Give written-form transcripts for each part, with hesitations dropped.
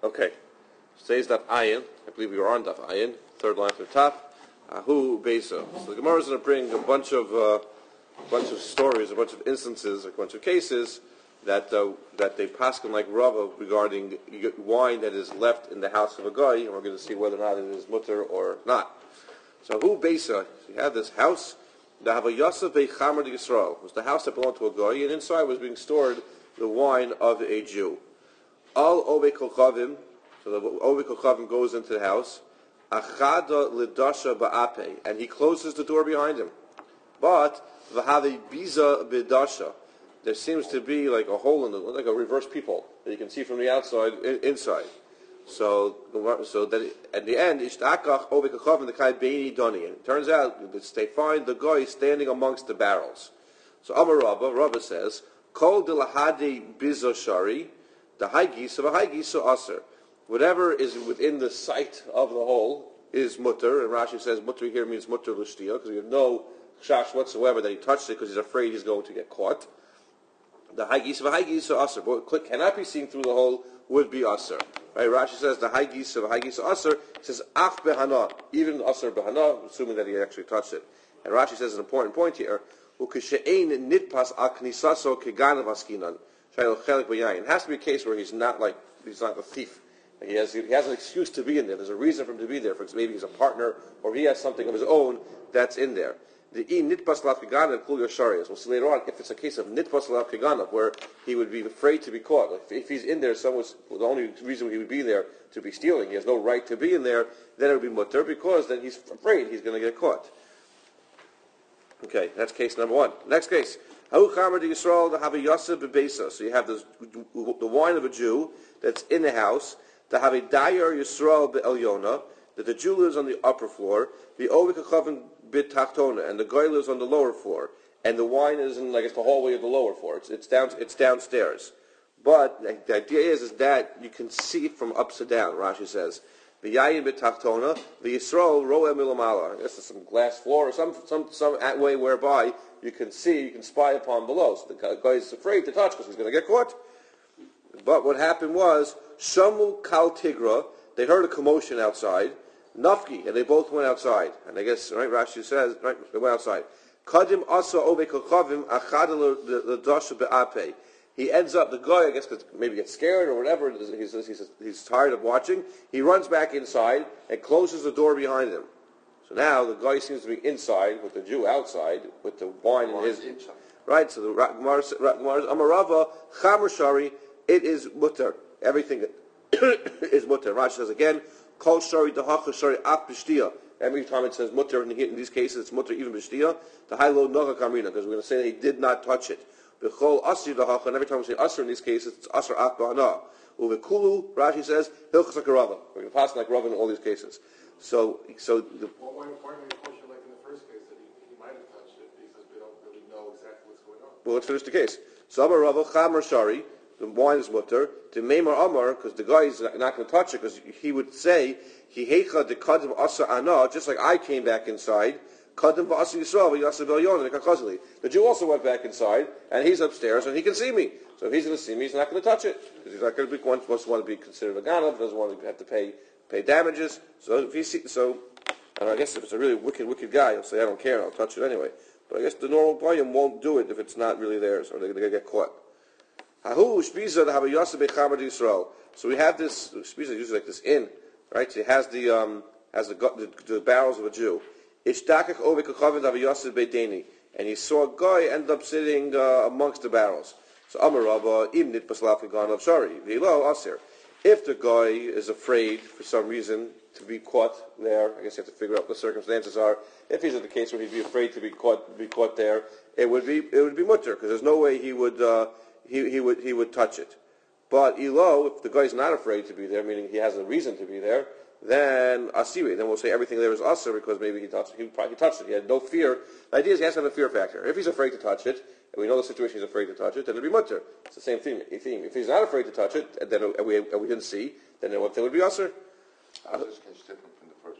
Okay. Today's Daf Ayin. I believe we were on Daf Ayin, third line from the top. Who Besa. So the Gemara is going to bring a bunch of stories, a bunch of instances, a bunch of cases that they paskin like Rava regarding wine that is left in the house of a guy, and we're going to see whether or not it is mutter or not. So who Besa? You have this house. The Havayasa Bechamer de Yisrael was the house that belonged to a guy, and inside was being stored the wine of a Jew. Al Obe Kochavim. So the Obe Kochavim goes into the house. Achada Lidasha Ba'ape, and he closes the door behind him. But V'havi Biza B'dasha, there seems to be like a hole in the, like a reverse peephole that you can see from the outside inside. So that at the end, Ishtakach Obe Kochavim the Kai Beini Doni, and it turns out that they find the guy standing amongst the barrels. So Amar Rabba says, Kol Dilahadi Biza Shari, the Haigisa V'Haigisa Aser. Whatever is within the sight of the hole is mutter, and Rashi says mutter here means mutter l'shtia, because we have no shash whatsoever that he touched it because he's afraid he's going to get caught. The haigis of haigis aser, but what cannot be seen through the hole would be aser. Right? Rashi says the haigis of haigis aser. It says af behana, even aser behana, assuming that he actually touched it. And Rashi says an important point here. Ukeshe'ein nitpas al knisaso keganav askinan. It has to be a case where he's not a thief. He has an excuse to be in there. There's a reason for him to be there. For example, maybe he's a partner, or he has something of his own that's in there. The nitpas lav keganav kul yasharias. We'll see later on if it's a case of nitpas lav keganav, where he would be afraid to be caught. If he's in there, the only reason he would be there to be stealing, he has no right to be in there. Then it would be mutter because then he's afraid he's going to get caught. Okay, that's case number one. Next case. So you have the wine of a Jew that's in the house. To have a Dayar Yisrael be'Elyona, that the Jew lives on the upper floor, the Ovi Kochavim b'Tachtona, and the guy lives on the lower floor, and the wine is in, the hallway of the lower floor. It's downstairs. But the idea is that you can see from upside down. Rashi says, the Yayin b'Tachtona, the Yisrael ro'eh milamala. I guess it's some glass floor or some way whereby you can spy upon below. So the guy is afraid to touch because he's going to get caught. But what happened was, Shamu Kal Tigra, they heard a commotion outside, Nafki, and they both went outside. And I guess, right, Rashi says, right, they went outside. Kadim Asa Obe Kochavim Achad L'Dasha Be'ape. He ends up, the guy, I guess, maybe gets scared or whatever, he's tired of watching. He runs back inside and closes the door behind him. So now the guy seems to be inside with the Jew outside with the wine in his... Inside. Right, so the Gemara says, Amarava Chamer Shari, it is mutter. Everything is mutter. Rashi says again, Kol Shari Dahacha Shari Ach B'Shtia. Every time it says mutter in these cases, it's mutter even B'Shtia. The high low Nacha Kamrina, because we're going to say that he did not touch it. B'Chol Asri Dahacha, and every time we say Asr in these cases, it's Asr Ach B'Hana. Uvekulu, Rashi says, Hilchas HaKarava. We're going to pass like Rava in all these cases. So why don't we question like in the first case that he might have touched it because we don't really know exactly what's going on? Well, let's finish the case. So Amar Rava Chamer Shari, the wine is mutter. To Meimar Amar, because the guy is not going to touch it, because he would say, He heicha de kadim asa ana, just like I came back inside, kadim v'asa Yisrael v'yasa b'Elyona nekachazili. The Jew also went back inside, and he's upstairs, and he can see me. So if he's going to see me, he's not going to touch it. Because he's not going to be, wants to want to be considered a ganav, doesn't want to have to pay damages. So if he see, and I guess if it's a really wicked guy, he'll say, I don't care, I'll touch it anyway. But I guess the normal Goyim won't do it if it's not really theirs, or they're going to get caught. So we have this shpiza usually like this inn, right? So it has the barrels of a Jew. And he saw a guy end up sitting amongst the barrels. So Amar Rabba im nit paslaf of shari v'lo asir. If the guy is afraid for some reason to be caught there, I guess you have to figure out what the circumstances are. If he's in the case where he'd be afraid to be caught there, it would be mutter because there's no way he would touch it. But ilo, if the guy's not afraid to be there, meaning he has a reason to be there, then asiri. Then we'll say everything there is asir because maybe he touched it. He had no fear. The idea is he has to have a fear factor. If he's afraid to touch it, and we know the situation he's afraid to touch it, then it'll be mutter. It's the same theme. If he's not afraid to touch it, and then we didn't see, then what thing would be asir? How is this case different from the first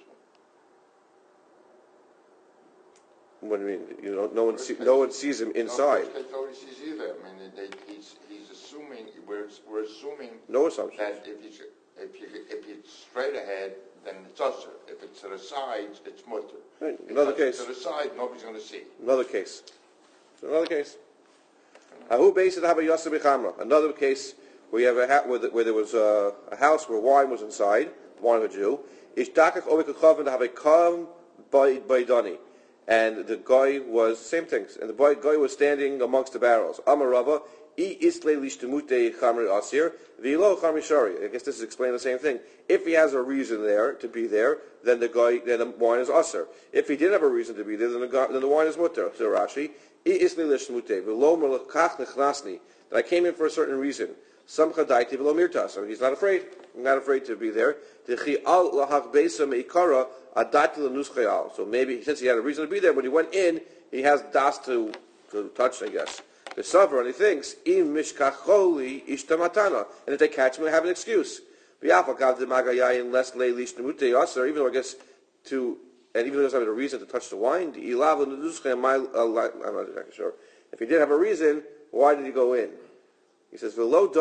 one? What do you mean? No one sees him inside. No, nobody sees either. I mean, he's assuming we're assuming no assumption that if If it's straight ahead, then it's usher. If it's to the sides, it's mutter. Right. Another case. To the side, nobody's going to see. Another case. So another case. Who based it Haba Yosef B'Chamra? Another case where you have where there was a house where wine was inside, wine of a Jew. Ishtakach Ovekachavin to have a kam by Dani. And the guy was, same things, and the guy was standing amongst the barrels. Amar Rava, I isle lishtemute chamri asir, v'lo chamri shari. I guess this is explaining the same thing. If he has a reason there to be there, then the wine is asir. If he didn't have a reason to be there, then the wine is mutter. So Rashi, I isle lishtemute, v'lo merlachach nechnasni. That I came in for a certain reason. Samcha daiti v'lo mirtas. So he's not afraid. I'm not afraid to be there. So maybe since he had a reason to be there, when he went in, he has das to touch, I guess. The suffer, and he thinks, im mishkacholi ishtamatana. And if they catch him, they have an excuse. Even though I guess and even though he doesn't have a reason to touch the wine, I'm not exactly sure. If he did have a reason, why did he go in? He says,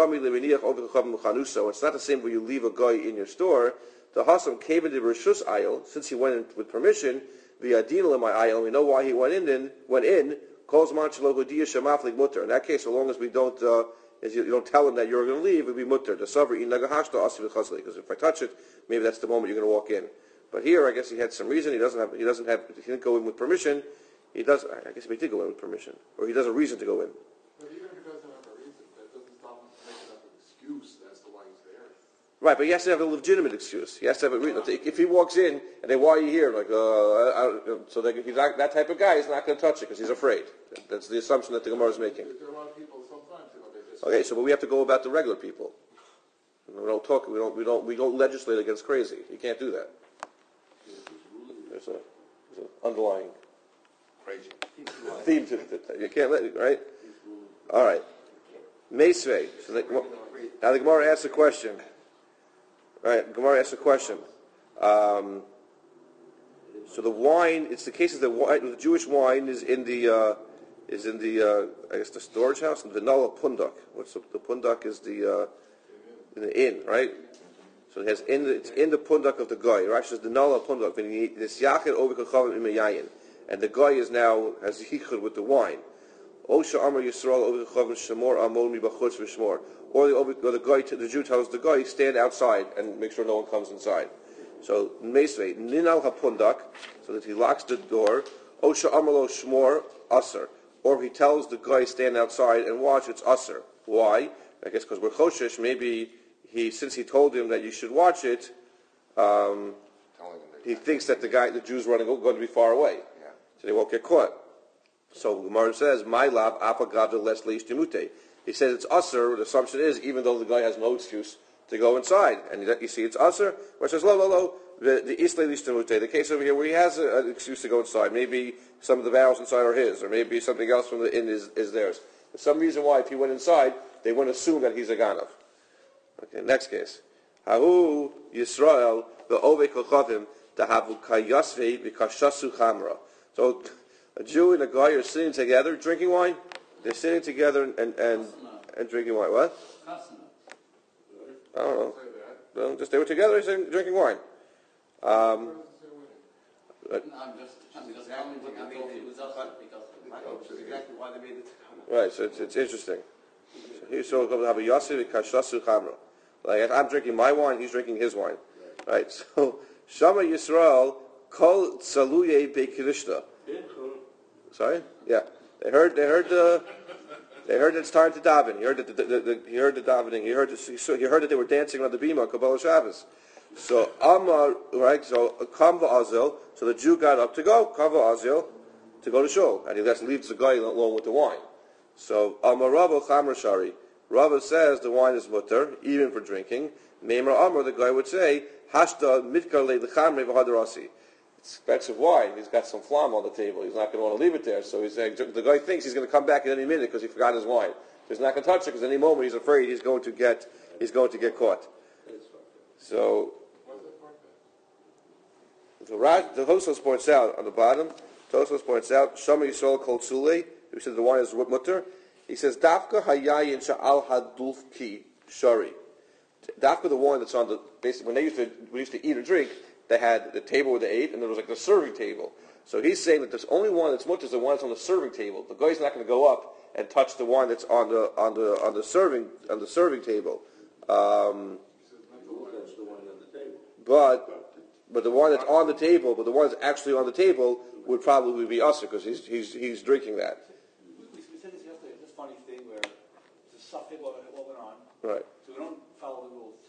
it's not the same when you leave a guy in your store. The Hassam came into Rishus aisle, since he went in with permission, via Dina in my aisle, we know why he went in, calls Manchalogodia Shamaflik Mutter. In that case, so long as we don't you don't tell him that you're going to leave, it would be Mutter. The Sabri in Nagahashta Asiv Chazli, because if I touch it, maybe that's the moment you're going to walk in. But here I guess he had some reason, he didn't go in with permission. I guess he did go in with permission. Or he does a reason to go in. But even if he doesn't have a reason, that doesn't stop him from making up an excuse as to why he's there. Right, but he has to have a legitimate excuse. He has to have a reason. If he walks in and they, why are you here? Like, so that if he's not, that type of guy is not going to touch it because he's afraid. That's the assumption that the Gemara is making. There are a lot of people sometimes, they just... Okay, so but we have to go about the regular people. We don't talk. We don't legislate against crazy. You can't do that. There's an underlying Crazy. theme to it. You can't let it, right? All right. Meisvei. So now the Gemara asks a question. Right, Gemara asks a question. So the wine, it's the case of the Jewish wine is in the I guess the storage house, the Vinala Pundak. What's the Pundak is in the inn, right? So it's in the Pundak of the guy. Rashi says the Nala Pundak, this Yachid Ovekachavim Imayayin, and the guy has yichud with the wine. Osha Amar Yisrael Ovekachavim Shemor Amon Mibachutz V'Shmor. Or the Jew tells the guy, stand outside and make sure no one comes inside. So Meisvei Ninal HaPundak, so that he locks the door. Osha Amalo Shmor Aser. Or he tells the guy, stand outside and watch, it's Aser. Why? I guess because we're Choshesh, maybe since he told him that you should watch it, he thinks that the Jew's going to be far away. Yeah. So they won't get caught. So Gemara says, my lab apagavda les leishtimute. He says it's usher. The assumption is, even though the guy has no excuse to go inside, and you see it's usher, where it says lo. The isle leishtimute. The case over here where he has an excuse to go inside. Maybe some of the barrels inside are his, or maybe something else from the inn is theirs. There's some reason why if he went inside, they wouldn't assume that he's a ganav. Okay, next case. Hahu Yisrael ve'ovei kochavim tahavu kayasvei v'kashasu chamra. So a Jew and a guy are sitting together drinking wine. They're sitting together and drinking wine. What? I don't know. Well, just they were together drinking wine. Right, so it's interesting. So he's so going to have a yasir kashasu chamra. Like I'm drinking my wine, he's drinking his wine. Right. So Shama Yisrael kol tsaluye be'kirishta. Sorry? Yeah. They heard it's time to daven. He heard the davening. He heard that they were dancing on the bima Kabbalah Shabbos. So Amar, right? So Kamva Azel. So the Jew got up to go. Kamva Azel to go to shul, and he leaves the guy alone with the wine. So Amar Rabba Chamra Shari. Rabba says the wine is mutter, even for drinking. Meimar Amar, the guy would say, Hashta mitkar le l'chamre v'hadarasi. It's expensive wine. He's got some flam on the table. He's not going to want to leave it there. So he's saying, the guy thinks he's going to come back at any minute because he forgot his wine. So he's not going to touch it because any moment he's afraid he's going to get caught. So the Tosfos points out on the bottom. Tosfos points out Shama Yisrael Kol Tzulei. He says the wine is mutter. He says Dafka Hayayin Sha'al Hadulfki Shari. Dafka the wine that's on the basically when we used to eat or drink, they had the table where they ate, and there was like the serving table. So he's saying that there's only wine that's mutter is the wine that's on the serving table. The guy's not going to go up and touch the wine that's on the serving table. But the one that's on the table, but the one that's actually on the table would probably be usher because he's drinking that. We said this yesterday. This funny thing where it's a suffix what went on. Right. So we don't follow the rules.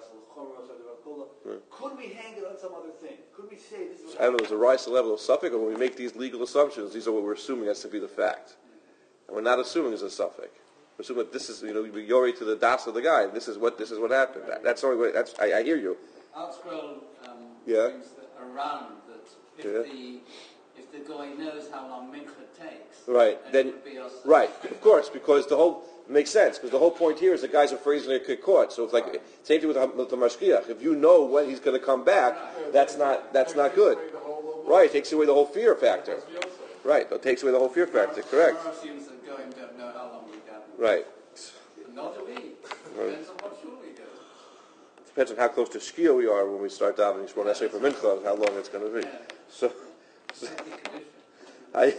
Could we hang it on some other thing? Could we say this is? I don't know. There's a rise to the level of suffix, or when we make these legal assumptions, these are what we're assuming has to be the fact, and we're not assuming it's a suffix. We're assuming that this is, we yori to the das of the guy. This is what happened. That's the only way. I hear you. Outscroll Yeah. brings around that if the guy knows how long mincha takes, Right. Then it would be us. right, of course, because the whole makes sense. Because the whole point here is the guys are phrasing their get caught. So it's like same thing with the mashgiach. If you know when he's going to come back, that's not good. Right, it takes away the whole fear factor. Right, it takes away the whole fear factor. Correct. Gemara assumes that going don't know how long we gather. Right. Not do we. Depends on what shul we go. Depends on how close to Shkia we are when we start davening Shmona Esrei for Mincha, how long it's going to be. So I.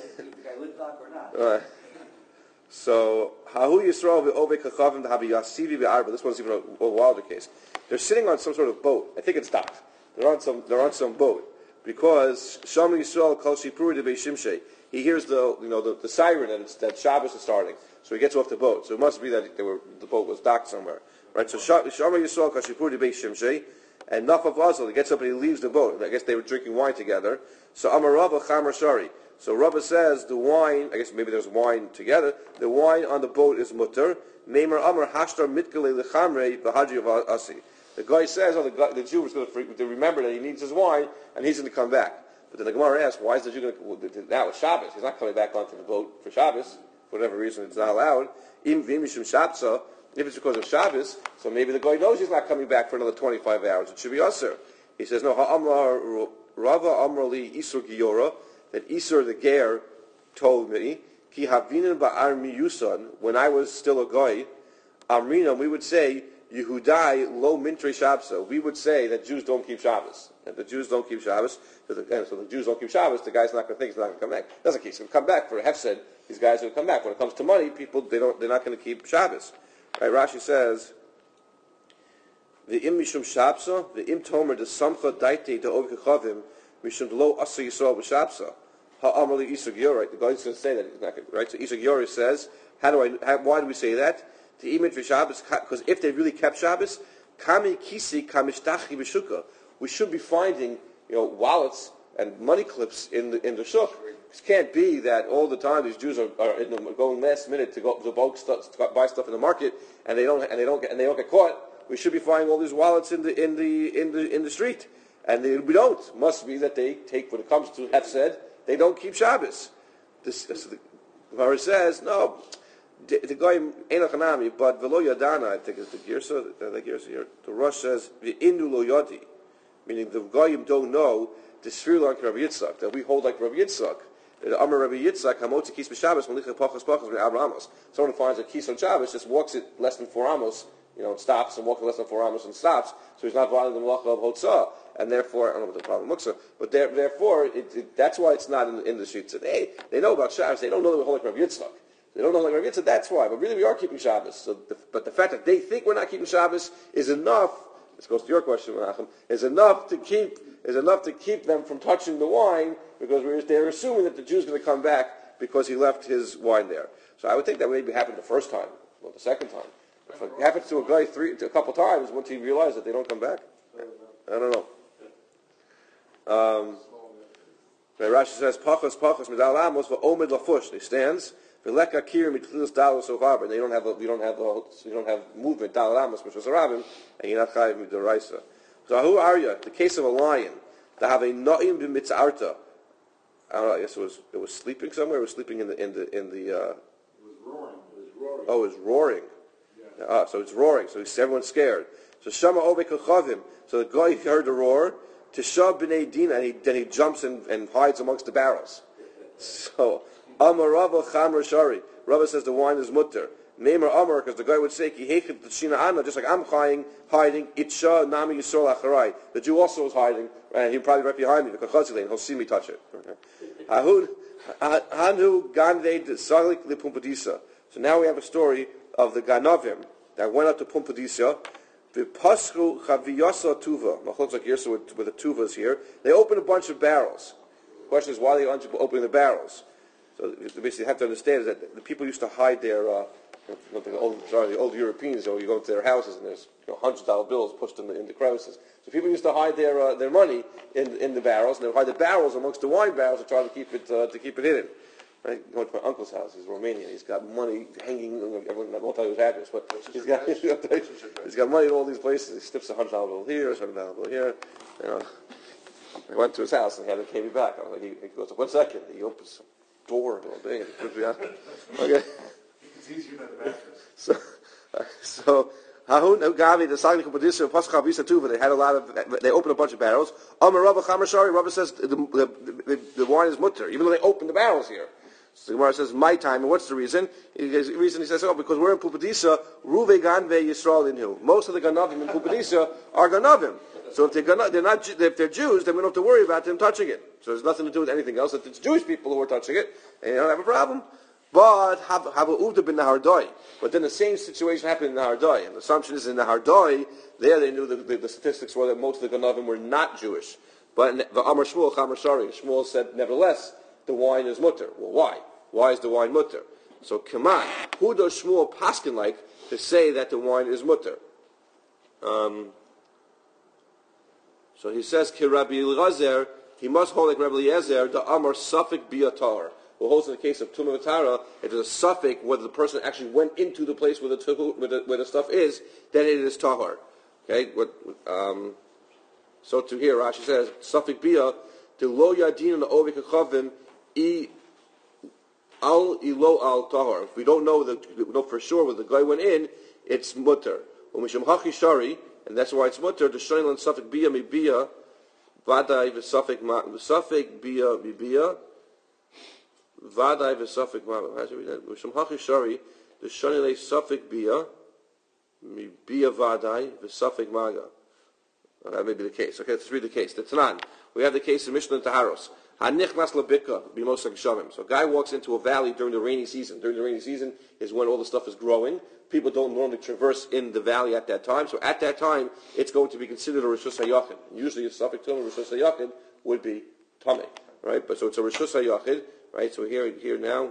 So Hahu Yisrael ve'Ovei Kachavim v'Havi Yasivi ve'Arba. This one's even a wilder case. They're sitting on some sort of boat. I think it's docked. They're on some boat because Sham Yisrael Kol Shipuri de Shimshei. He hears the siren and that Shabbos is starting. So he gets off the boat. So it must be that the boat was docked somewhere, right? So Sham Yisrael Kol Shipuri de Shimshei, and Nafav Azal, he gets up and he leaves the boat. I guess they were drinking wine together. So Amarava Chamar Shari. So Rabba says the wine, I guess maybe there's wine together, the wine on the boat is mutter. Meimer Amar Hashtar Mitkale Lechamre Bahadri of Asi. The guy says, the Jew was going to remember that he needs his wine and he's going to come back. But then the Gemara asks, why is the Jew going to, now it's Shabbos, he's not coming back onto the boat for Shabbos, for whatever reason it's not allowed. Im Vimishim Shabsa, if it's because of Shabbos, so maybe the guy knows he's not coming back for another 25 hours. It should be Usher. He says, no, Ha'amar Rava Amrali Isur Giyora, that Isur the Ger told me, Ki Havinin Ba'ar Miyusan, when I was still a guy, Amrina, we would say, Yehudai Lo Mintre Shabsa. We would say that Jews don't keep Shabbos. And the Jews don't keep Shabbos. So the Jews don't keep Shabbos, the guy's not going to think he's not going to come back. That's the case. He's going to come back for a hefsed. These guys are going to come back. When it comes to money, people, they're not going to keep Shabbos. Right? Rashi says, the im mishum shabsa, the im tomer de samcha daite de ovi kachavim, mishum lo asa yisrael b'shabsa. Ha'amali Isag Yor, the guy's going to say that, he's not going to, right? So Isag Yor says, why do we say that? To imit for Shabbos, because if they really kept Shabbos, kami kisi kamishtachi b'shuka. We should be finding, wallets and money clips in the shuk. It can't be that all the time these Jews are going last minute to buy stuff in the market, and they don't get caught. We should be finding all these wallets in the street, and we don't. Must be that they take, when it comes to Hefsed, they don't keep Shabbos. The Gemara says no. The guy Einach Hanami, but Velo Yadana, I think is the Girsa here. The Rosh says V'indu Lo Yadi, meaning the Goyim don't know the Sfir like Rabbi Yitzchak, that we hold like Rabbi Yitzchak. The Amar Rabbi Yitzchak Hamotzi Kis B'Shabbos Malicha Pachas Pachas Amos. Someone finds a kis on Shabbos, just walks it less than 4 amos, and stops, and walks less than 4 amos and stops, so he's not violating the Malacha of Hotzah. And therefore, I don't know what the problem looks like, but therefore, that's why it's not in the streets. So they know about Shabbos. They don't know that we hold like Rabbi Yitzchak. They don't know like Rabbi Yitzchak. That's why. But really, we are keeping Shabbos. So, but the fact that they think we're not keeping Shabbos is enough. This goes to your question, Menachem. Is enough to keep them from touching the wine because they're assuming that the Jew's going to come back because he left his wine there. So I would think that maybe happened the first time, or the second time. If it happens to a guy a couple times, once he realizes that they don't come back, I don't know. Rashi says, "Pachas midal amos v'omed lafush." He stands. V'leka kirim mitchilas dalos ovaber. We don't have movement dal amos which was a rabbin, and you're not chayiv midaraisa. So who are you? The case of a lion. To have a noim b'mitzarta. I don't know. I guess it was sleeping somewhere. It was sleeping in the. It was roaring. Oh, it was roaring. Yeah. So it's roaring. So everyone's scared. So shama obek kachavim. So the guy heard the roar. Tishab b'nei dina, and then he jumps and hides amongst the barrels. So, Amar Rava Chamar Shari. Rava says the wine is mutter. Neymar Amar, because the guy would say, Ki hechid t'shina ana, just like I'm hiding, Itcha Nami Yisrael Acharai. The Jew also was hiding, and he'd probably right behind me, because he'll see me touch it. Hanu Ganved Saglik Pumpadisa. So now we have a story of the Ganavim that went up to Pumpadisa. The Paschu Chaviyasa Tuva. Looks like here, so with the Tuvas here. They opened a bunch of barrels. The question is, why are they opening the barrels? So basically, you have to understand is that the people used to hide their, the old Europeans, you go into their houses and there's $100 bills pushed in the crevices. So people used to hide their money in the barrels, and they would hide the barrels amongst the wine barrels to try to keep it hidden. Right? Going to my uncle's house, he's Romanian. He's got money hanging. Everyone, I won't tell you his address, but he's got money in all these places. He slips $100 bill here, $100 bill here. I went to his house and he came me back. I was like, he goes, 1 second. He opens the door all day and he puts me out. Okay. It's easier than the mattress. So Hahun Gavi the Sagli Kupadisa Pascha Visa Tuva. They had they opened a bunch of barrels. Amar Rabba Chamashari. Rabba says the wine is mutter, even though they opened the barrels here. So the Gemara says, my time, and what's the reason? He says, because we're in Pupadisa, Ruve Ganve Yisrael Inhu. Most of the Ganavim in Pupadisa are Ganavim. So if they're Jews, then we don't have to worry about them touching it. So there's nothing to do with anything else. If it's Jewish people who are touching it, and you don't have a problem. But have a Uvda bin Nahardoi. But then the same situation happened in Nahardoi. And the assumption is in Nahardoi, there they knew the statistics were that most of the Ganavim were not Jewish. But the Amar Shmuel, Chamar Shari, Shmuel said, nevertheless, the wine is mutter. Well, why? Why is the wine mutter? So, come on. Who does Shmuel paskin like to say that the wine is mutter? So he says, Ki Rabbi Eliezer, he must hold like Rabbi Eliezer, the Amar Safik Biatar. Who holds in the case of Tumah V'Tara, if there's a suffix whether the person actually went into the place where the stuff is, then it is tahar. Okay? So to here, Rashi says, Safik Bia, the lo yadin and the ovik achavim, al ilo al tahar. If we don't know for sure where the guy went in, it's mutter. Umisham hachi shari, and that's why it's mutter. The shayla and Safik Bia mi Bia, vaday v'Safik Bia mi Bia. Vaday v'Safik Maga. How should we read that? Mishum hachi shari, the shanile Safik Bia, mi Bia Vaday v'Safik Maga. That may be the case. Okay, let's read the case. The Tanan. We have the case of Mishnah and Taharos. Hanichnas labika b'mosak shamim. So a guy walks into a valley during the rainy season. During the rainy season is when all the stuff is growing. People don't normally traverse in the valley at that time. So at that time, it's going to be considered a Rishus HaYachid. Usually a Safik Tumah Rishus HaYachid would be Tameh. Right? But so it's a Rishus HaYachid. Right, so here now,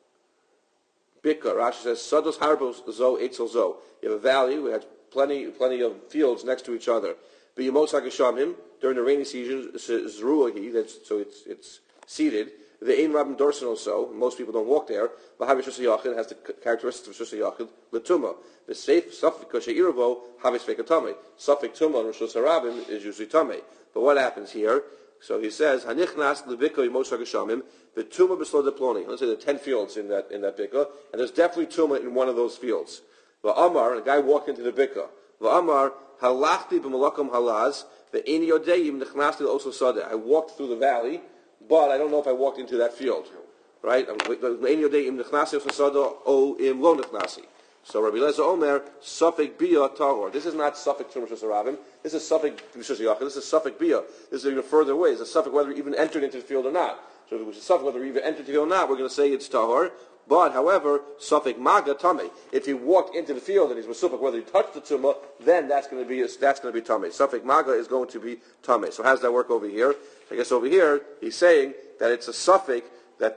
Bika, Rashi says, Sados Harbos Zo Eitzel Zo. You have a valley, we have plenty of fields next to each other. But Yemos HaGashamim, during the rainy season, Zruahi, so it's seeded. The Ein Rabim Dorsan also, most people don't walk there. But Havish Yachid has the characteristics of Rishus Yachid, Latuma. The safe Safik She'irabo, Havish Fekatame. Safik Tumah and Rishus Harabim is usually Tameh. But what happens here? So he says, Hanichnas lebika yemos hagashamim, the tumah b'slo deploni. Let's say there are 10 fields in that bika, and there's definitely tumah in one of those fields. Va'amar, a guy walked into the bika. Va'amar halachti b'malakam halaz, ve'eni yodeyim nechnasti l'oso sadeh. I walked through the valley, but I don't know if I walked into that field. Right? Ve'eni yodeyim nechnasti l'oso sadeh o im lo nechnasti. So Rabbi Eliezer Omer, Safik Bia Tahor. This is not Safik Tumah Rishus Harabim. This is Safik Rishus Yachid. This is Safik Bia. This is even further away. It's a Safik whether he even entered into the field or not. So if it was a Safik whether he even entered the field or not, we're going to say it's Tahor. But, however, Safik Maga Tameh. If he walked into the field and he's Masufik, whether he touched the Tumah, then that's going to be Tameh. Safik Maga is going to be Tameh. So how does that work over here? I guess over here he's saying that it's a Safik that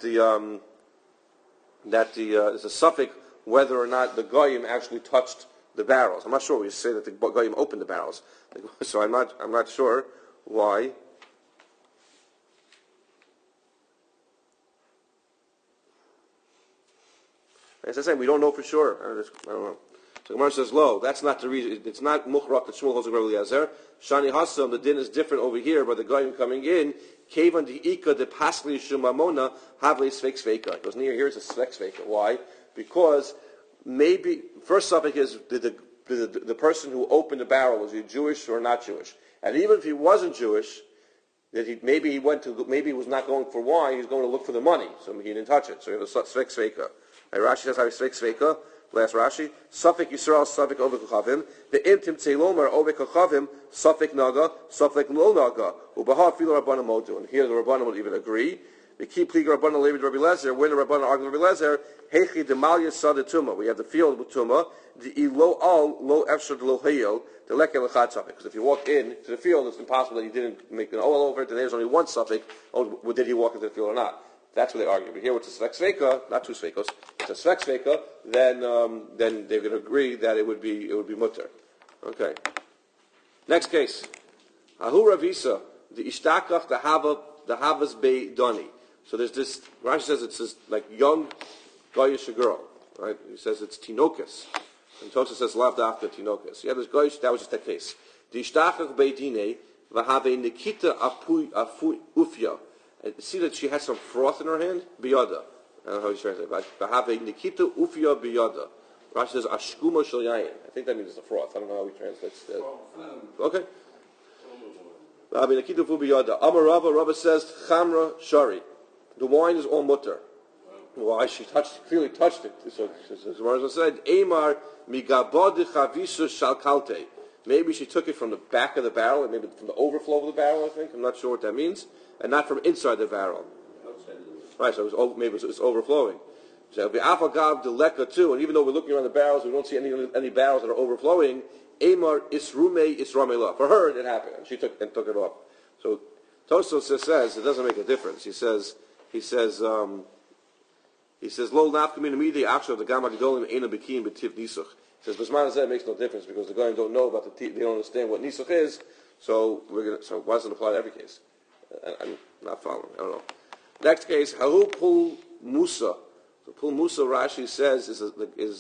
it's a Safik whether or not the goyim actually touched the barrels. I'm not sure. We say that the goyim opened the barrels, so I'm not sure why. As I say, we don't know for sure. I don't know. So Gemara says, "Lo, that's not the reason. It's not muchrak that Shmuel holds with Rabbi Eliezer. Shani Hassam, the din is different over here by the goyim coming in. Kevan the ika the pasli shumamona havle sveik sveika. It goes near here. It's a sveik sveika. Why? Because maybe first topic is the person who opened the barrel, was he Jewish or not Jewish? And even if he wasn't Jewish, that maybe he was not going for wine, he was going to look for the money, so he didn't touch it. So he has a sveik sveika. Rashi says, "Have sveik sveika." Last Rashi. Safek Yisrael, Safek Ovek Kochavim. The Imtim Tzeilomar, Ovek Kochavim, Safek Naga, Safek Lo Naga. Ubaha Filo Rabbanah Modu. And here the Rabbanah would even agree. The key plea Rabbanah Levi Rabbi Lezer. When the Rabbanah argued Rabbi Lezer, Hechi Demalia Sada Tuma. We have the field with Tuma. The Lo Al, Lo Efshad Lo Hayel, the Lekel Echad Safek. Because if you walk in to the field, it's impossible that you didn't make an oil over it, and there's only one Safek. Oh, did he walk into the field or not? That's what they argue. But here, with the Svek Sveka, not two Svekos, it's a Svek Sveka, then they're going to agree that it would be mutter. Okay. Next case. Ahu Ravisa, the Ishtakach, the Havas Bei Doni. So there's this, Rashi says it's this like young Goyish girl, right? He says it's Tinokas. And Tosa says Lav Dafka Tinokas. Yeah, this Goyish, that was just that case. The Ishtakach Bei Dine, Vahave Nikita Afu Ufya. And see that she has some froth in her hand? Biyada. I don't know how he's translating it. Vahave Nikita Ufya Biyada. Rashi says Ashkuma Shal Yayin. I think that means it's a froth. I don't know how he translates that. Okay. Vahave Nikita Ufya Biyada. Amar Rava says Chamra Shari. The wine is all mutter. Why? She clearly touched it. So as Marzah said, Eimar migabod chavisu shalkalte. Maybe she took it from the back of the barrel, and maybe from the overflow of the barrel, I think. I'm not sure what that means. And not from inside the barrel. Right, so maybe it's overflowing. So the afagav deleka too, and even though we're looking around the barrels, we don't see any barrels that are overflowing. Eimar isrume isramela. For her, it happened, and she took it off. So Tosos says it doesn't make a difference. He says lo nafkamin immediately after the gamma gedolim ena bekim betiv nisuch. He says Bisman said it makes no difference because the guys don't know about they don't understand what nisuch is. So why doesn't it apply to every case? I'm not following. I don't know. Next case, Haru Pul Musa. So Pul Musa, Rashi says is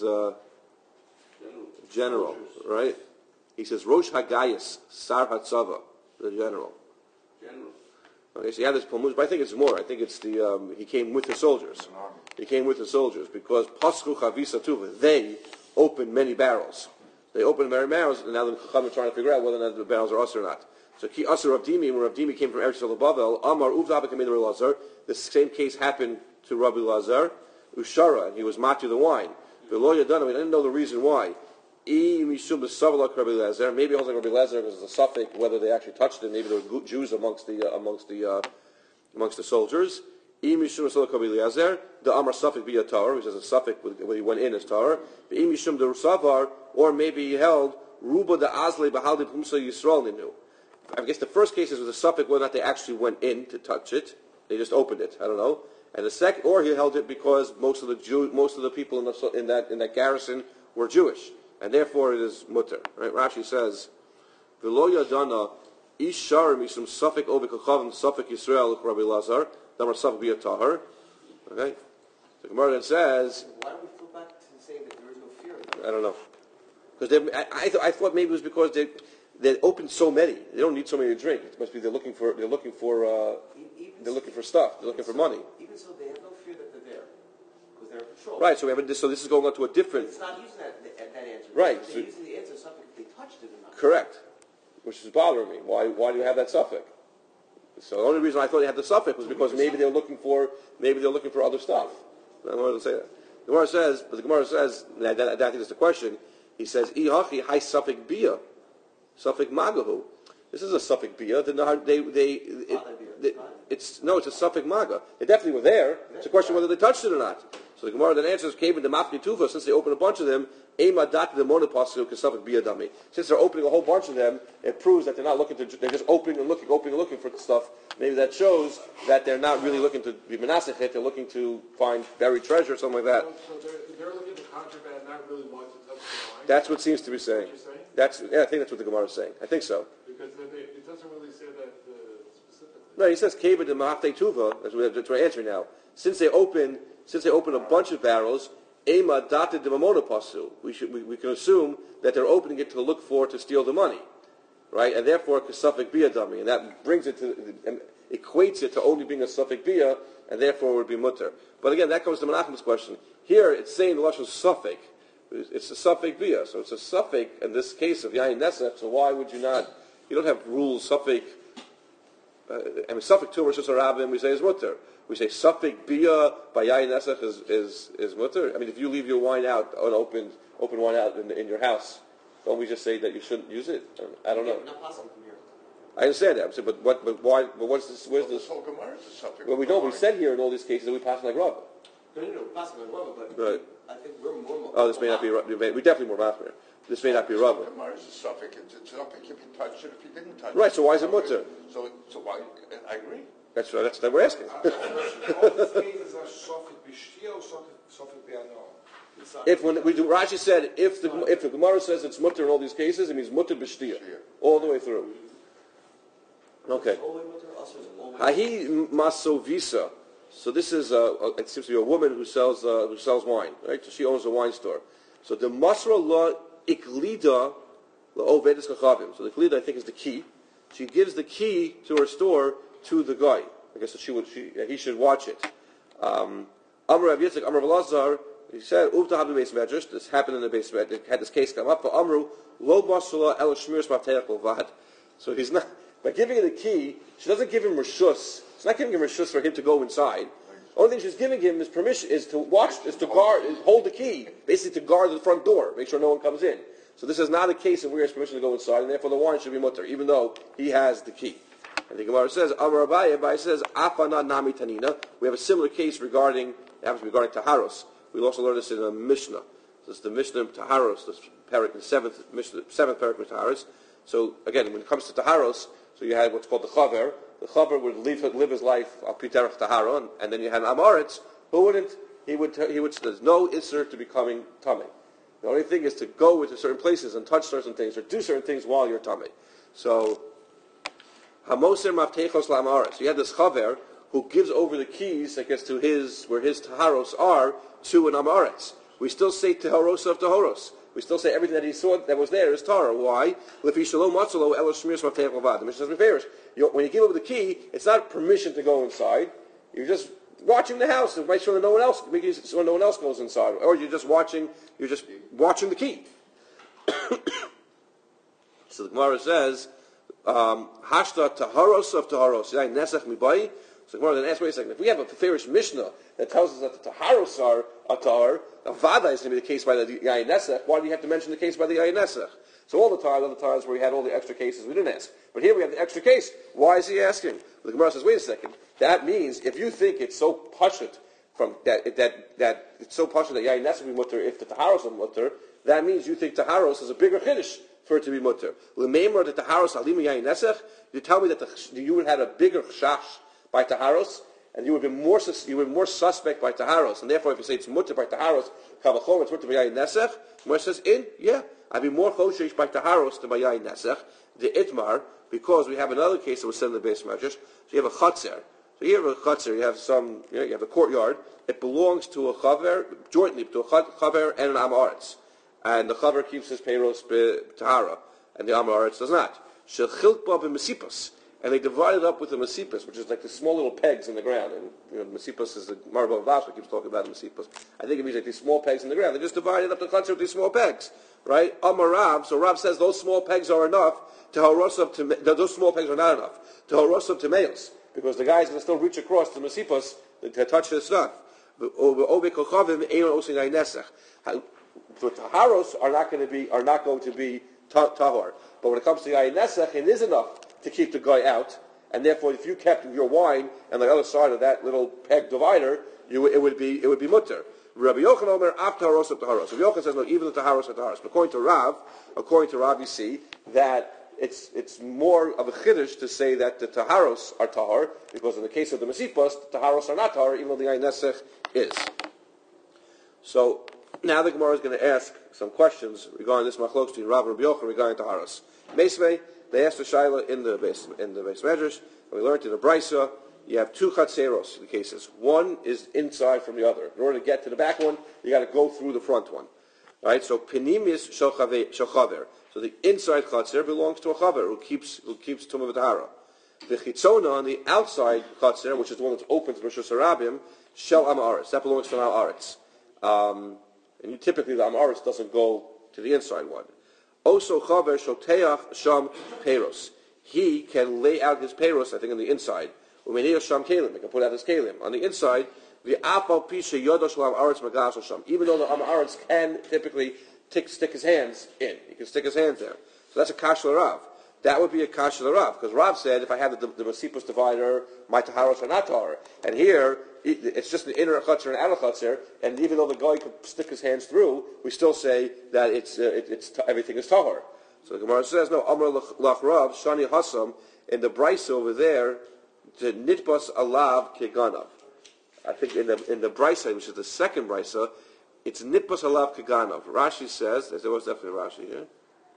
general, right? He says Rosh Hagayis Sar Hatzava, the general. Okay, so you have this Pul Musa, but I think it's more. I think it's the he came with the soldiers. He came with the soldiers because Pasku Chavisa Tuva. They opened many barrels. They opened many barrels, and now the Chacham are trying to figure out whether or not the barrels are us or not. So Ki Asur Rav Dimi, when Rav Dimi came from Eretz Yisrael Bavel, Amar Uvda B'Kamei Rabbi Lazar. The same case happened to Rabbi Lazar, Ushara, and he was matu the wine. Below Yadana, we didn't know the reason why. Maybe it was like Rabbi Lazar because it's a suffix whether they actually touched it. Maybe there were Jews amongst the soldiers. The Amar suffix be a Torah, which is a suffix when he went in as Torah. Or maybe he held Ruba the Azle Bahaldi Pumsa Yisrael Ninu. I guess the first case was a suffix whether or not they actually went in to touch it. They just opened it. I don't know. And the second, or he held it because most of the people in that garrison were Jewish, and therefore it is mutter. Right? Rashi says, "V'lo yadana ishar misum suffix ovek kachavim suffix Yisrael Rabbi Lazar damar suffix biyatahar." Okay. So Gemara then says, why don't we flip back to saying that there is no fear? I don't know, because I thought maybe it was because they opened so many. They don't need so many to drink. It must be they're looking for stuff. They're looking for money. Even so, they have no fear that they're there because they're in patrol. Right. So this is going on to a different. It's not using that answer. Right. They're using the answer something if they touched it or not. Correct. Which is bothering me. Why do you have that suffix? So the only reason I thought they had the suffix was because maybe they're looking for other stuff. I wanted to say that. The Gemara says, and I think that's the question. He says, "Ihachi hai suffix bia." Suffix magahu. This is a suffix bia. It's a suffix maga. They definitely were there. It's a question whether they touched it or not. So the Gemara then answers, came into Mafni Tufa, since they opened a bunch of them, Ema dati the monopasu suffix bia dami. Since they're opening a whole bunch of them, it proves that they're not looking they're just opening and looking for stuff. Maybe that shows that they're not really looking to be menasechet, they're looking to find buried treasure or something like that. So they're looking to contraband, not really want to touch the wine? That's what seems to be saying. I think that's what the Gemara is saying. I think so. Because it doesn't really say that specifically. No, he says Keva de Mahafte Tuva. That's what we're answering now. Since they open a bunch of barrels, Ema dated de Mamona Pasu. We can assume that they're opening it to steal the money, right? And therefore, a suffix bia dummy, and that brings it to and equates it to only being a suffix bia, and therefore it would be mutter. But again, that comes to Menachem's question. Here, it's saying the lashon suffix. It's a suffix bia, so it's a suffix in this case of yayin nesef. So why would you not? You don't have rules suffix. Suffix two versus a rabbin we say is mutter. We say Safik Bia by Yayin Nesach is mutter. I mean, if you leave your wine out, an open wine out in your house, don't we just say that you shouldn't use it? I don't know. Not possible from here. I understand that. I'm saying, but why? But what's this? Where's this? The whole Gemara is a suffix. Well, we don't. We said here in all these cases that we pass like Rabbah. No, possible as well, but Right. I think we're more. Oh, this may not be. We definitely more Rabbah. This may not be Rabbah. Gemara is a suffix. It's a suffix if you touch it, if you didn't touch it. Right. So why is it mutter? So why? I agree. That's that we're asking. If when we do, Rashi said if the Gemara says it's mutter in all these cases, it means mutter b'shtia all the way through. Okay. Hahi masovisa. So this is it seems to be a woman who sells wine, right? So she owns a wine store. So the masra la iklida la ovedes kachavim. So the iklida I think is the key. She gives the key to her store to the guy. I guess he should watch it. Amar Rav Yitzchak, Amar Rav Elazar, he said, Uvta Habib Beis Medrash, this happened in the Beis Medrash, had this case come up, but Amru, Lo Basula El Shmiras Mafteach Lovad. So he's not, by giving him the key, she doesn't give him Rishus. She's not giving him Rishus for him to go inside. The only thing she's giving him is permission, is to watch, is to guard, is hold the key, basically to guard the front door, make sure no one comes in. So this is not a case in where he has permission to go inside, and therefore the wine should be mutter, even though he has the key. And the Gemara says, Amar Abaye says, Afana Nami Tanina. We have a similar case regarding Taharos. We'll also learn this in a Mishnah. This is the Mishnah of Taharos, the seventh parak of Taharos. So again, when it comes to Taharos, so you had what's called the Chaver. The Chaver would live his life al Piterach Tahara, and then you had an Amaretz who wouldn't. He would. There's no Isser to becoming Tameh. The only thing is to go into certain places and touch certain things or do certain things while you're Tameh. So Hamoser Maftechos La'Amaretz. So you had this Chaver who gives over the keys, I guess, to where his Taharos are, to an Amaretz. We still say Taharos of Taharos. We still say everything that he saw that was there is Tahara. Why? The Mishnah says, when you give over the key, it's not permission to go inside. You're just watching the house to make sure that no one else goes inside. Or you're just watching the key. So the Gemara says, Hashta Taharos of Taharos. Nesach Mibai. So the Gemara then asks, wait a second, if we have a Farish Mishnah that tells us that the Taharos are a Tahar, the Vada is going to be the case by the Yayin Nesach. Why do you have to mention the case by the Yayin Nesach? So all the other times where we had all the extra cases, we didn't ask. But here we have the extra case. Why is he asking? Well, the Gemara says, wait a second. That means if you think it's so pashut from that it's so pashut that Yayin Nesach will be mutter if the Taharos are mutter, that means you think Taharos is a bigger chiddush for it to be mutter. L'meimar the Taharos alima Yayin Nesach. You tell me that you would have had a bigger chash by Taharos, and you would be more suspect by Taharos, and therefore if you say it's mutter by Taharos, Kavachor, it's mutter by Yayin Nesach. Gemara says, I'd be more choshesh by Taharos than by Yayin Nesach, the Itmar, because we have another case that was said in the Beis Medrash. So you have a Chatzer. So you have a Chatzer, you have a courtyard. It belongs to a Chaver, jointly to a Chaver and an Amaretz. And the Chaver keeps his payros Tahara, and the Amaretz does not. Shechilkba b'mesipas. And they divide it up with the Mesipas, which is like the small little pegs in the ground. And Mesipas is the Marble Vasha keeps talking about the Mesipas. I think it means like these small pegs in the ground. They just divided up the Chatzar with these small pegs, right? Amarav. So Rav says those small pegs are enough to haros up to those small pegs are not enough to haros up to males, because the guy's going to still reach across the Mesipas to touch the stuff. The Taharos are not going to be tahor. But when it comes to Yayin Nesach, it is enough to keep the guy out, and therefore, if you kept your wine on the other side of that little peg divider, it would be mutter. Rabbi Yochanan Omer af Taharos of Taharos. Rabbi Yochanan says no, even the Taharos of Taharos. But according to Rav, you see that it's more of a chiddush to say that the Taharos are tahar, because in the case of the Mesipas, the Taharos are not tahar, even though the Yayin Nesach is. So now the Gemara is going to ask some questions regarding this machlokes between Rav and Rabbi Yochanan regarding Taharos. Meisvei, they asked the Shaila in the Beis Medrash, and we learned in the Brisa, you have two chatzeros in the cases. One is inside from the other. In order to get to the back one, you got to go through the front one. Right? So pinimis shochaver. So the inside chatzer belongs to a chaver who keeps tumah v'tahara. The chitzona on the outside chatzer, which is the one that's open to Rosh Hashanah, shel amaretz. That belongs to amaretz. And typically the amaretz doesn't go to the inside one. Also, chaver shoteach sham peiros. He can lay out his peiros, I think, on the inside. Umenir sham kelim. They can put out his kelim. On the inside, the apal pisha yodosh lam aretz magasol sham. Even though the amaretz can typically stick his hands in, he can stick his hands there. So that's a kasher Rav. That would be a kasher Rav, because Rav said if I had the masipus divider, my taharos are not tahar. And here it's just an inner chutzner and outer chutzner, and even though the guy could stick his hands through, we still say that it's everything is tahar. So the Gemara says no. Amar lach Rav shani hasam in the brisa over there to nitbas alav keganav. I think in the brisa, which is the second brisa, it's nitbas alav keganav. Rashi says there was definitely Rashi here.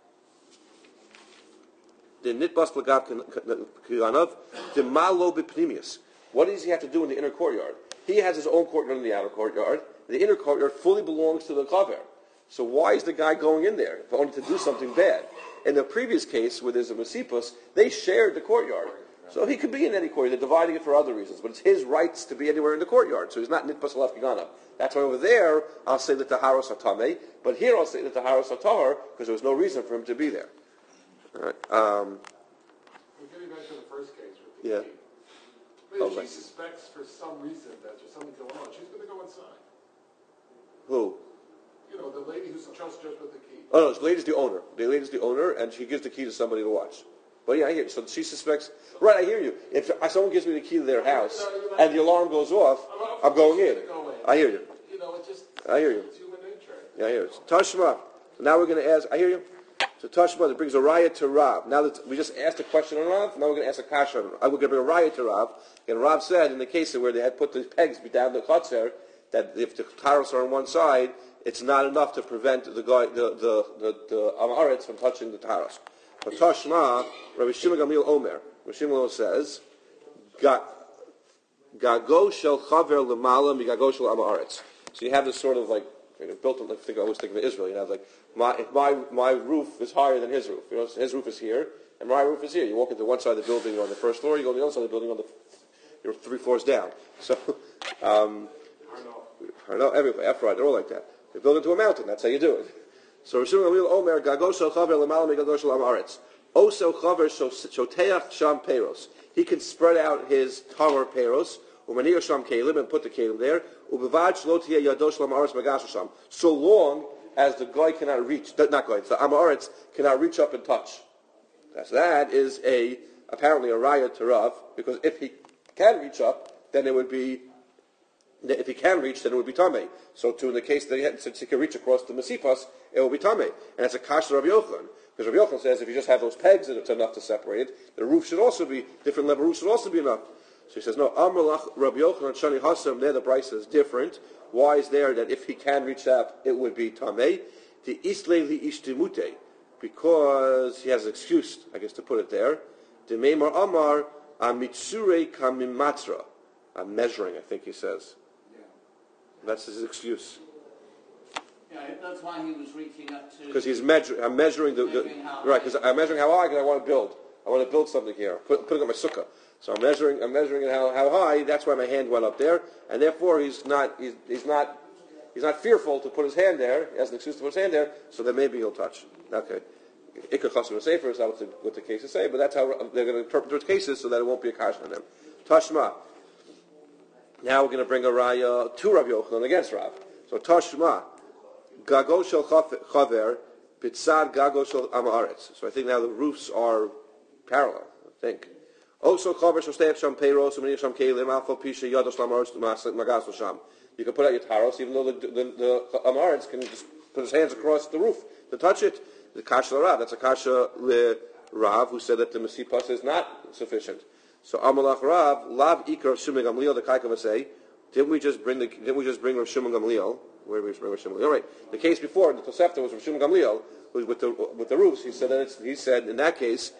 The nitbas lagav keganav the malo b'pnimius. What does he have to do in the inner courtyard? He has his own courtyard in the outer courtyard. The inner courtyard fully belongs to the chaver. So why is the guy going in there if only to do something bad? In the previous case, where there's a masipus, they shared the courtyard. So he could be in any courtyard. They're dividing it for other reasons. But it's his rights to be anywhere in the courtyard. So he's not nitpas alav keganav. That's why over there, I'll say that the haros atame. But here I'll say that the haros atahar, because there was no reason for him to be there. All right. We're getting back to the first case with the Yeah. key. Maybe she suspects for some reason that there's something going on. She's going to go inside. Who? You know, the lady who's just with the key. Oh no, the lady's the owner. The lady's the owner, and she gives the key to somebody to watch. But yeah, I hear you. So she suspects. Right, I hear you. If someone gives me the key to their house and the alarm goes off, I'm going in. I hear you. You know, it just. I hear you. It's human nature. Yeah, I hear you. Tashma. So now we're going to ask. I hear you. So Tashma, it brings a raya to Rav. Now that we just asked a question on Rav, now we're going to ask a kasha on Rav. We're going to bring a raya to Rav. And Rav said in the case where they had put the pegs down the chutzner, that if the taros are on one side, it's not enough to prevent the guy, the amaretz from touching the taros. But Tashma, Rabbi Shimon Gamliel Omer. Rabbi Shimon says, Gago shel chaver lemala migago shel amaretz. So you have this sort of like built. I always think of Israel. You have like my roof is higher than his roof. You know, his roof is here, and my roof is here. You walk into one side of the building, you're on the first floor. You go to the other side of the building, you're 3 floors down. So, everywhere, Ephraim, they're all like that. They build into a mountain. That's how you do it. So Rishon Gamliel Omer Gago shel chaver lemala migago shel amaretz. Also chaver shoteach sham peros. He can spread out his tamar peros. Umanir sham kelim and put the kelim there. Ubevad shlo tiyeh yado shel amaretz magasho sham. So long as the guy cannot reach, the amaretz cannot reach up and touch. That is apparently a raya to Rav, because if he can reach up, then it would be. If he can reach, then it would be tamei. So, in the case that since he can reach across the masipas, it will be tamei, and it's a kasher Rabbi Yochanan, because Rabbi Yochanan says if you just have those pegs, it's enough to separate it. The roof should also be different level. Roof should also be enough. So he says no. Amar lach Rabbi Yochanan shani hasam. There the price is different. Why is there that if he can reach that, it would be tamei? The islay li ishtimute, because he has an excuse, I guess, to put it there. The meimar amar amitsure kamimatra. I'm measuring, I think he says. That's his excuse. Yeah, that's why he was reaching up to. Because he's measuring. I'm measuring the right. Because I'm measuring how high. Because I want to build. I want to build something here. Putting up my sukkah. So I'm measuring it how high. That's why my hand went up there, and therefore he's not fearful to put his hand there. He has an excuse to put his hand there, so then maybe he'll touch. Okay. Ikar chasam sefer is not what the cases say, but that's how they're going to interpret those cases so that it won't be a kash on them. Tashma. Now we're going to bring a raya to Rabbi Yochanan against Rav. So Tashma, Gago shel chaver, Pitzad Gago shel amaretz. So I think now the roofs are parallel. I think. Also chaver shel steach sham peiros u'menir sham kelim alpha pisha yados lamaretz magas sham. You can put out your taros even though the amaretz can just put his hands across the roof to touch it. The kasha Rav. That's a kasha le Rav who said that the masipas is not sufficient. So Amalach Rav, Lav Ikar Shimon Gamliel, the Kaikava say, didn't we just bring Rav Shimon Gamliel? Where did we bring Rav Shimon Gamliel? All right. The case before, the Tosefta was Rav Shimon Gamliel, who was with the roofs. He said in that case,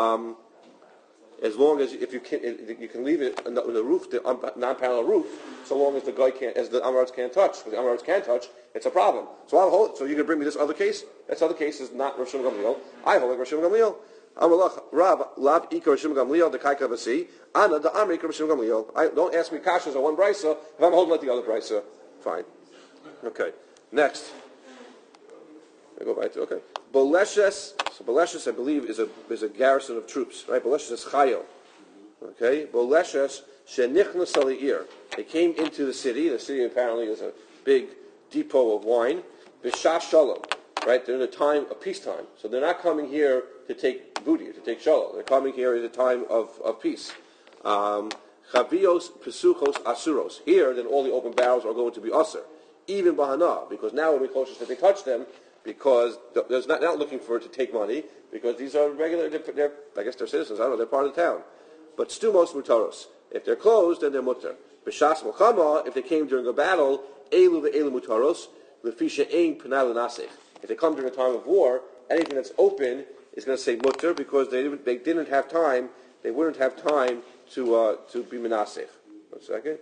as long as you can leave it in the roof, the non-parallel roof, so long as the guy can't, as the Amaretz can't touch. Because the Amaretz can't touch, it's a problem. So I'll hold. So you can bring me this other case. This other case is not Rav Shimon Gamliel. I hold like Rav Shimon Gamliel. Amalach Rav Lav Ikar Rav Shimon Gamliel the Kaikva Vasi Ana the Amri Rav Shimon Gamliel. Don't ask me kashas on one brisa if I'm holding like the other brisa. Fine. Okay. Next. I go back to okay. Boleshes. So Boleshes, I believe, is a garrison of troops. Right. Boleshes is Chayil. Okay, Boleshes shenichnas aliyir. They came into the city. The city apparently is a big depot of wine. B'shah shalom, right? They're in a time of peacetime, so they're not coming here to take booty, to take shalom. They're coming here at a time of peace. Chavios pesuchos asuros. Here, then all the open barrels are going to be usher, even bahana, because now we'll be cautious that they touch them, because there's not looking for it to take money, because these are regular. I guess they're citizens. I don't know. They're part of the town. But stumos mutaros. If they're closed, then they're mutter. B'shas mochama, if they came during a battle, elu ve'elu mutaros, lefisha ein penal nasich. If they come during a time of war, anything that's open is going to say mutter because they didn't have time. They wouldn't have time to be menasich. 1 second.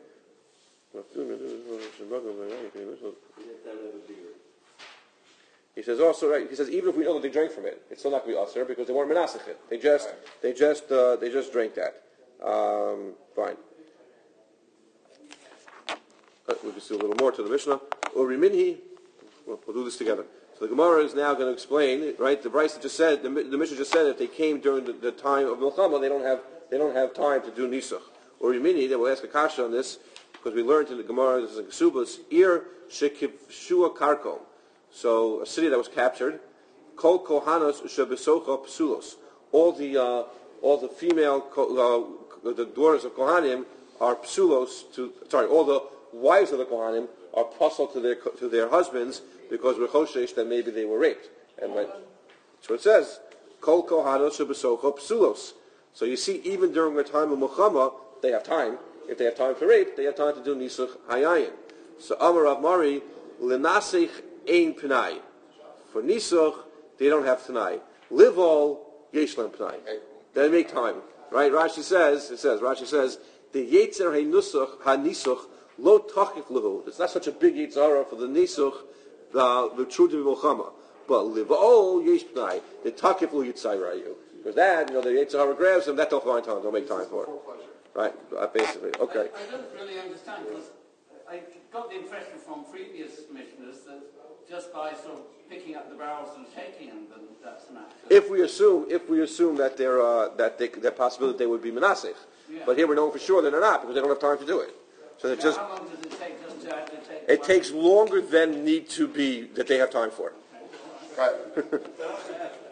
He says also, right? He says even if we know that they drank from it, it's still not going to be usher because they weren't menasich it. They just drank that. Fine. We can see a little more to the Mishnah. Uriminhi. We'll do this together. So the Gemara is now going to explain, right? The Brisa just said, the Mishnah just said, if they came during the time of Milchama, they don't have time to do Nisuch. Uriminhi. Then we'll ask a kasha on this because we learned in the Gemara, this is in Kesubas, Ir Shekivshua Karko. So a city that was captured. Kol Kohanos Shebesocha Psulos. All the female, the daughters of Kohanim are psulos all the wives of the Kohanim are puzzled to their husbands because we're choshesh that maybe they were raped. And that's what it says. Kol Kohanos Shebesocha Psulos. So you see, even during the time of Muhammad, they have time. If they have time for rape, they have time to do Nisuch Hayayin. So Amar Rav Mari, Lenasich Ein Pnai. For Nisuch, they don't have Pnai. Livol, Yesh Lem Pnai. They make time. Right? Rashi says, the Yetzer HaNisuch lo tachif lehu. It's not such a big Yetzara for the Nisuch, the true to be Milchama. But Livol, Yesh Pnai. The tachif lo Yitzayrayu. Because that, the Yetzirah grabs them, that don't find time, don't make time for it. Right, basically. Okay. I don't really understand, because I got the impression from previous commissioners that just by sort of picking up the barrels and shaking them, that's an action. If we assume that their possibility they would be menasich, but here we're knowing for sure that they're not because they don't have time to do it. So they're just. How long does it take just to actually take? It takes longer than need to be that they have time for. Right.